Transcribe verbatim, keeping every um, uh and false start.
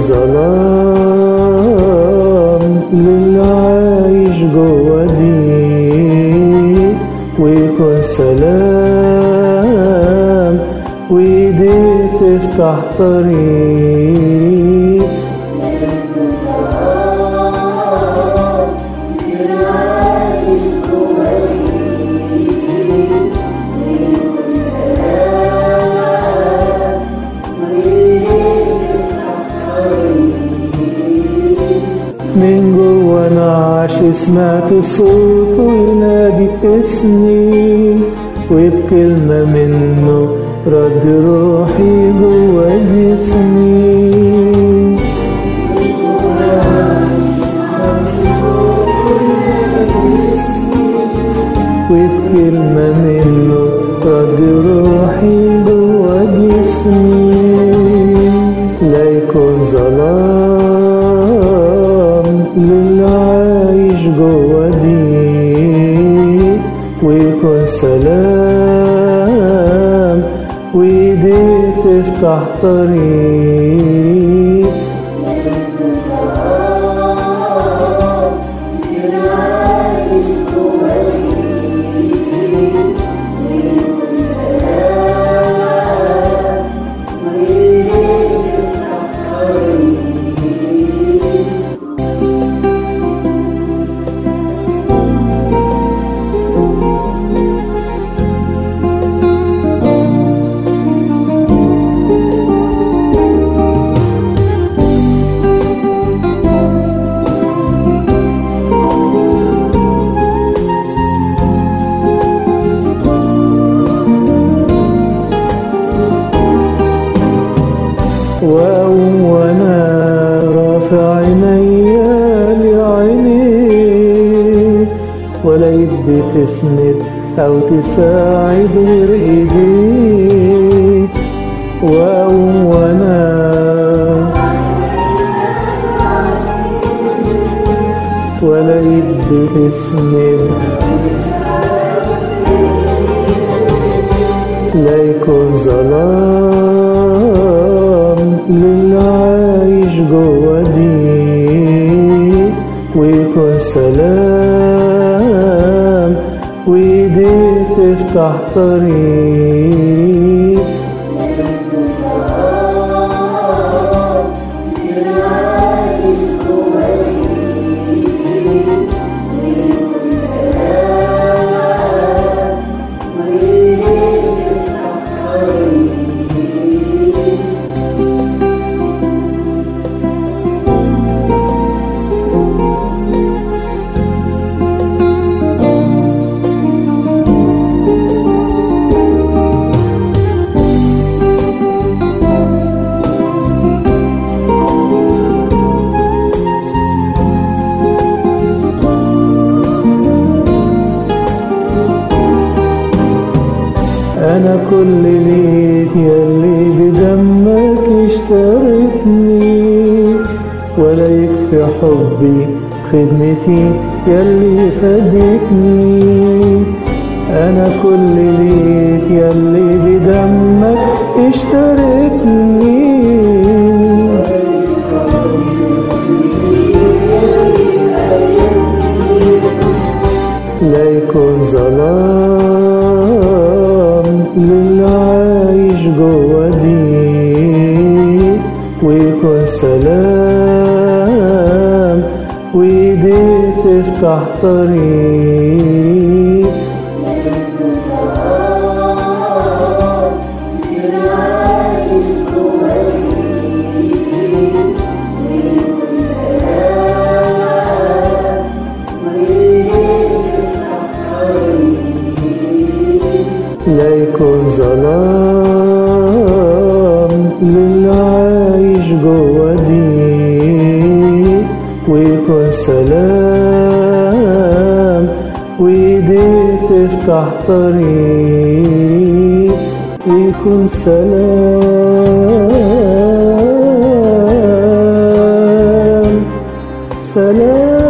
ظلام للي عايش جوا ضيق، ويكون سلام وايديك تفتح طريق. من جوا نعش سمعت صوته ينادي اسمي، وبكلمة منه رد روحي جوا جسمي. وبكلمة منه رد روحي جوا جسمي. لا يكون ظلام للي عايش جوا ضيق، ويكون سلام وايديك تفتح طريق. وأقوم وأنا رافع عينيا لعينيك، ولاقيك بتسند أو تساعد غير إيديك. وأقوم وأنا ولاقيك بتسند. لا يكون ظلام للي عايش جوا ضيق، ويكون سلام وايديك تفتح طريق. أنا كل ليك يلي بدمك اشتريتني، ولا يكفي حبي خدمتي يلي فادتني. أنا كل ليك يلي بدمك اشتريتني. لا يكون ظلام للي عايش جوا ضيق، ويكون سلام وايديك تفتح طريق. لا يكون ظلام للي عايش جوا ضيق، ويكون سلام وايديك تفتح طريق. ويكون سلام سلام